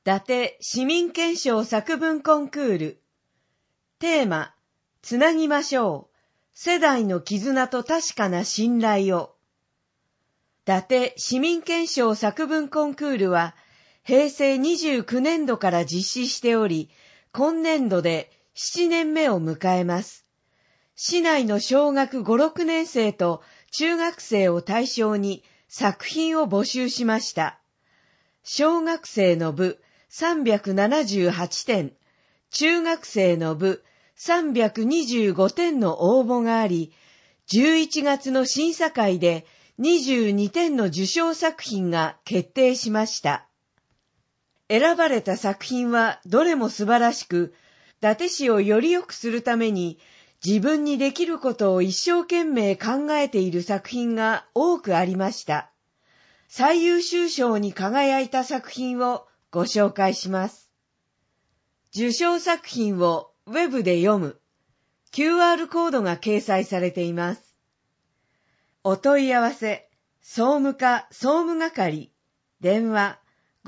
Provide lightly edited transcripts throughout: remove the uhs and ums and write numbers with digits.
達市民憲章作文コンクール。テーマ、つなぎましょう。世代の絆と確かな信頼を。伊達市民憲章作文コンクールは、平成29年度から実施しており、今年度で7年目を迎えます。市内の小学5、6年生と中学生を対象に作品を募集しました。小学生の部378点、中学生の部325点の応募があり、11月の審査会で22点の受賞作品が決定しました。選ばれた作品はどれも素晴らしく、伊達市をより良くするために自分にできることを一生懸命考えている作品が多くありました。最優秀賞に輝いた作品をご紹介します。受賞作品をウェブで読む QR コードが掲載されています。お問い合わせ、総務課総務係、電話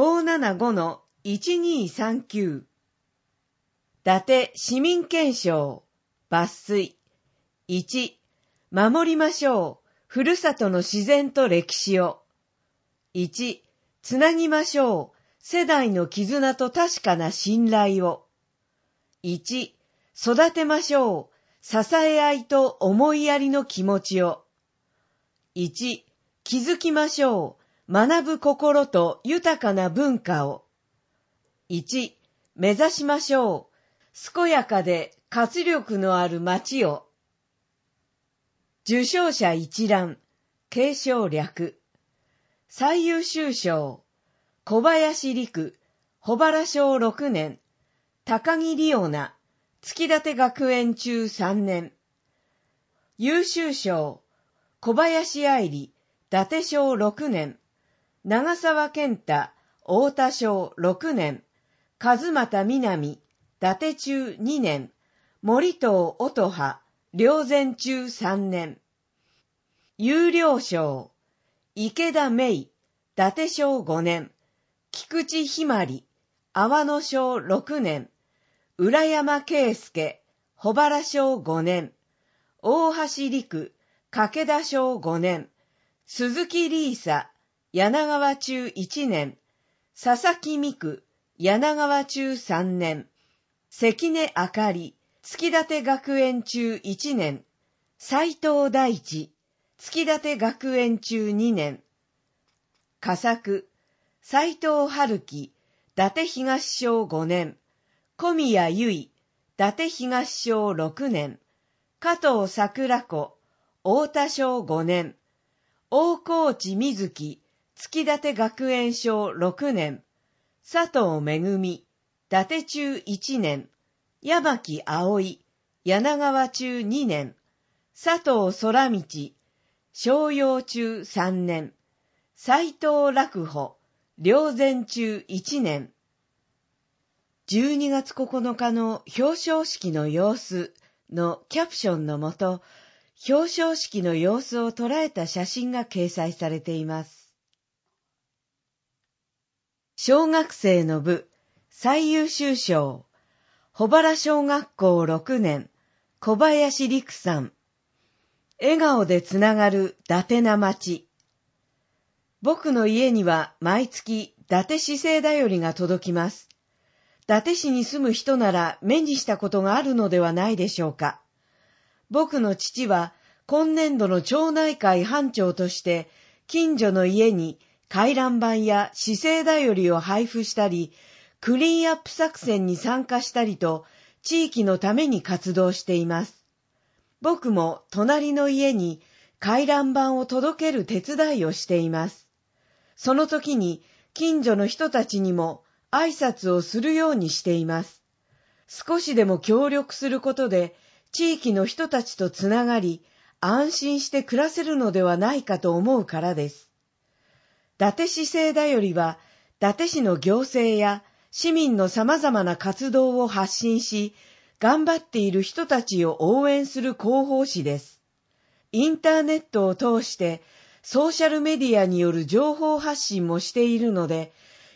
575-1239。伊達市民憲章、抜粋。1、守りましょう、ふるさとの自然と歴史を。1、つなぎましょう、世代の絆と確かな信頼を。1、育てましょう、支え合いと思いやりの気持ちを。1、気づきましょう、学ぶ心と豊かな文化を。1、目指しましょう、健やかで活力のある街を。受賞者一覧、継承略。最優秀賞、小林陸、保原小6年、高木里央奈、月立学園中3年。優秀賞、小林愛理、伊達小6年、長沢健太、太田小6年、和又南、伊達中2年、森藤音羽、霊山中3年。優良賞、池田芽衣、伊達小5年、菊池ひまり、阿波野小6年、浦山圭介、保原小5年、大橋陸、掛田小5年、鈴木リーサ、柳川中1年、佐々木美久、柳川中3年、関根あかり、月立学園中1年、斉藤大地、月立学園中2年。佳作、斉藤春樹、伊達東小5年、小宮由衣、伊達東小6年、加藤桜子、太田小5年、大河内瑞希、月立学園小6年、佐藤めぐみ、伊達中1年、山木葵、柳川中2年、佐藤空道、商陽中3年、斉藤楽穂、霊山中1年。12月9日の表彰式の様子のキャプションのもと、表彰式の様子を捉えた写真が掲載されています。小学生の部最優秀賞、保原小学校6年、小林陸さん。笑顔でつながる伊達な町。僕の家には毎月伊達市政だよりが届きます。伊達市に住む人なら目にしたことがあるのではないでしょうか。僕の父は今年度の町内会班長として近所の家に回覧板や市政だよりを配布したり、クリーンアップ作戦に参加したりと地域のために活動しています。僕も隣の家に回覧板を届ける手伝いをしています。その時に近所の人たちにも挨拶をするようにしています。少しでも協力することで地域の人たちとつながり、安心して暮らせるのではないかと思うからです。伊達市政だよりは、伊達市の行政や市民の様々な活動を発信し、頑張っている人たちを応援する広報誌です。インターネットを通してソーシャルメディアによる情報発信もしているので、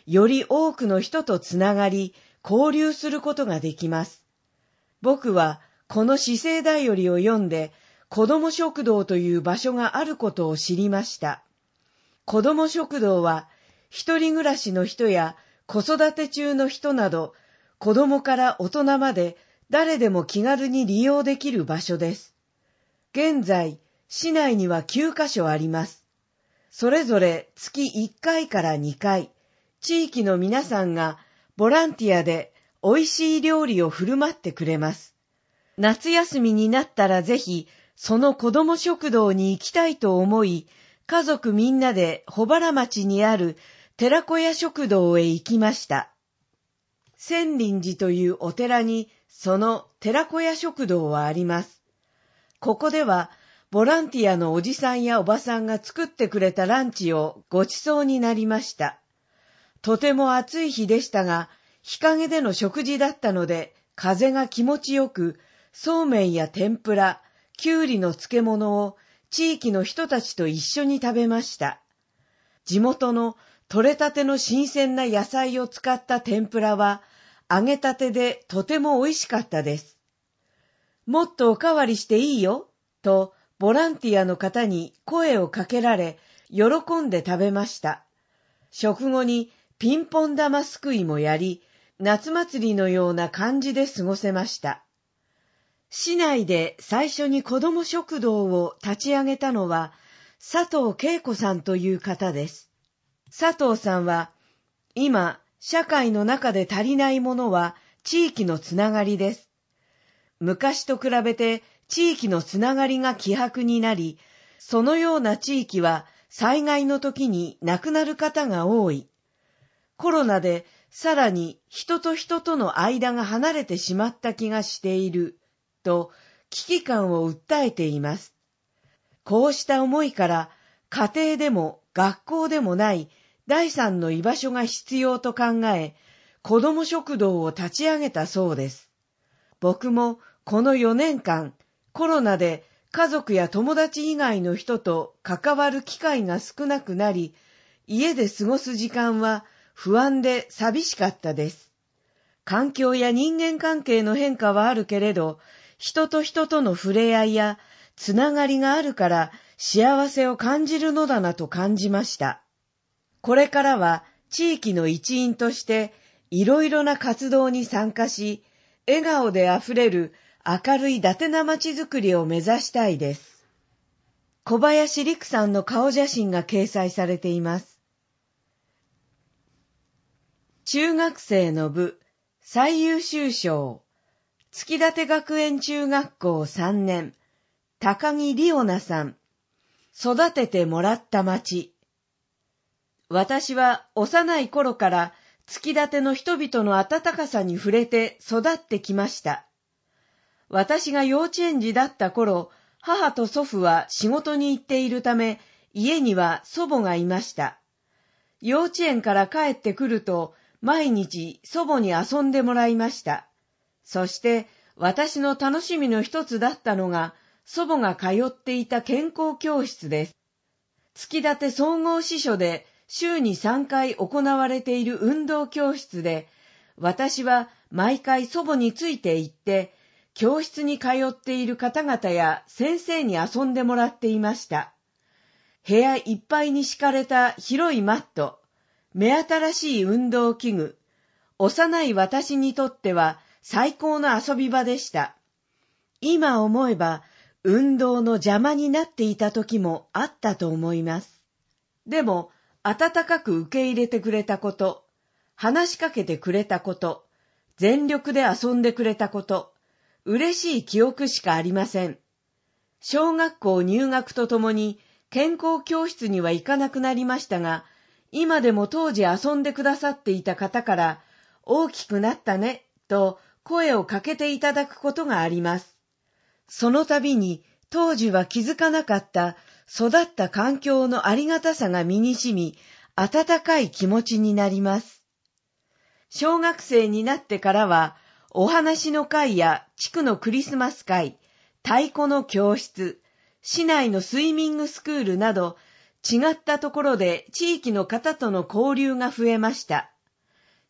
より多くの人とつながり、交流することができます。僕はこの市政だよりを読んで、子ども食堂という場所があることを知りました。子ども食堂は、一人暮らしの人や子育て中の人など、子供から大人まで誰でも気軽に利用できる場所です。現在、市内には9カ所あります。それぞれ月1回から2回、地域の皆さんがボランティアで美味しい料理を振る舞ってくれます。夏休みになったらぜひ、その子ども食堂に行きたいと思い、家族みんなで保原町にある寺子屋食堂へ行きました。千林寺というお寺にその寺子屋食堂はあります。ここではボランティアのおじさんやおばさんが作ってくれたランチをごちそうになりました。とても暑い日でしたが、日陰での食事だったので風が気持ちよく、そうめんや天ぷら、きゅうりの漬物を地域の人たちと一緒に食べました。地元の採れたての新鮮な野菜を使った天ぷらは揚げたてでとても美味しかったです。もっとおかわりしていいよとボランティアの方に声をかけられ喜んで食べました。食後にピンポン玉すくいもやり、夏祭りのような感じで過ごせました。市内で最初に子ども食堂を立ち上げたのは佐藤恵子さんという方です。佐藤さんは今社会の中で足りないものは地域のつながりです。昔と比べて地域のつながりが希薄になり、そのような地域は災害の時に亡くなる方が多い。コロナでさらに人と人との間が離れてしまった気がしていると危機感を訴えています。こうした思いから家庭でも学校でもない第三の居場所が必要と考え、子ども食堂を立ち上げたそうです。僕もこの4年間、コロナで家族や友達以外の人と関わる機会が少なくなり、家で過ごす時間は不安で寂しかったです。環境や人間関係の変化はあるけれど、人と人との触れ合いやつながりがあるから幸せを感じるのだなと感じました。これからは地域の一員としていろいろな活動に参加し、笑顔であふれる明るい伊達な町づくりを目指したいです。小林陸さんの顔写真が掲載されています。中学生の部最優秀賞、月立学園中学校3年、高木里央奈さん、育ててもらった町。私は幼い頃から月立の人々の温かさに触れて育ってきました。私が幼稚園児だった頃、母と祖父は仕事に行っているため、家には祖母がいました。幼稚園から帰ってくると、毎日祖母に遊んでもらいました。そして私の楽しみの一つだったのが、祖母が通っていた健康教室です。月立総合支所で週に3回行われている運動教室で、私は毎回祖母について行って、教室に通っている方々や先生に遊んでもらっていました。部屋いっぱいに敷かれた広いマット、目新しい運動器具、幼い私にとっては最高の遊び場でした。今思えば運動の邪魔になっていた時もあったと思います。でも温かく受け入れてくれたこと、話しかけてくれたこと、全力で遊んでくれたこと、嬉しい記憶しかありません。小学校入学とともに健康教室には行かなくなりましたが、今でも当時遊んでくださっていた方から、大きくなったね、と声をかけていただくことがあります。その度に当時は気づかなかった育った環境のありがたさが身に染み、温かい気持ちになります。小学生になってからは、お話の会や地区のクリスマス会、太鼓の教室、市内のスイミングスクールなど、違ったところで地域の方との交流が増えました。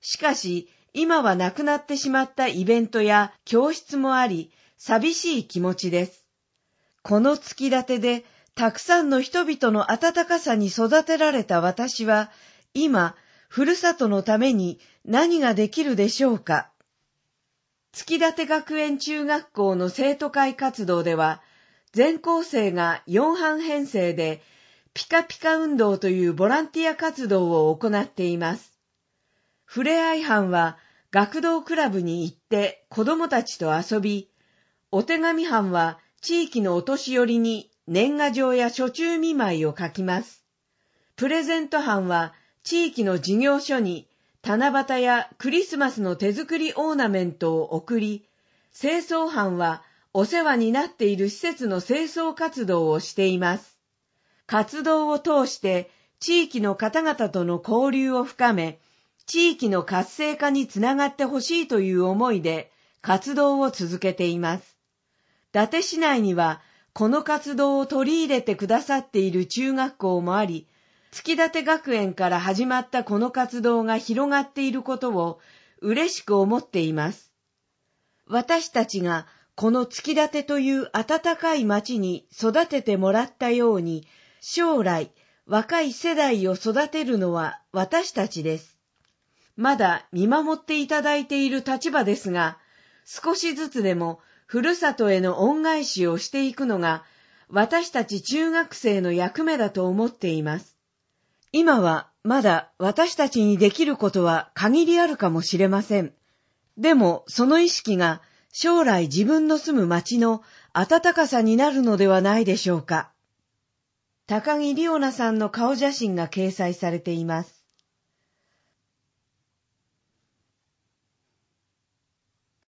しかし、今はなくなってしまったイベントや教室もあり、寂しい気持ちです。この月立てで、たくさんの人々の温かさに育てられた私は、今、ふるさとのために何ができるでしょうか。月立学園中学校の生徒会活動では、全校生が4班編成で、ピカピカ運動というボランティア活動を行っています。ふれあい班は学童クラブに行って子供たちと遊び、お手紙班は地域のお年寄りに年賀状や暑中見舞いを書きます。プレゼント班は地域の事業所に七夕やクリスマスの手作りオーナメントを送り、清掃班はお世話になっている施設の清掃活動をしています。活動を通して地域の方々との交流を深め、地域の活性化につながってほしいという思いで活動を続けています。伊達市内にはこの活動を取り入れてくださっている中学校もあり、月立学園から始まったこの活動が広がっていることを嬉しく思っています。私たちがこの月立という温かい町に育ててもらったように、将来若い世代を育てるのは私たちです。まだ見守っていただいている立場ですが、少しずつでもふるさとへの恩返しをしていくのが私たち中学生の役目だと思っています。今はまだ私たちにできることは限りあるかもしれません。でもその意識が将来自分の住む町の温かさになるのではないでしょうか。高木里央奈さんの顔写真が掲載されています。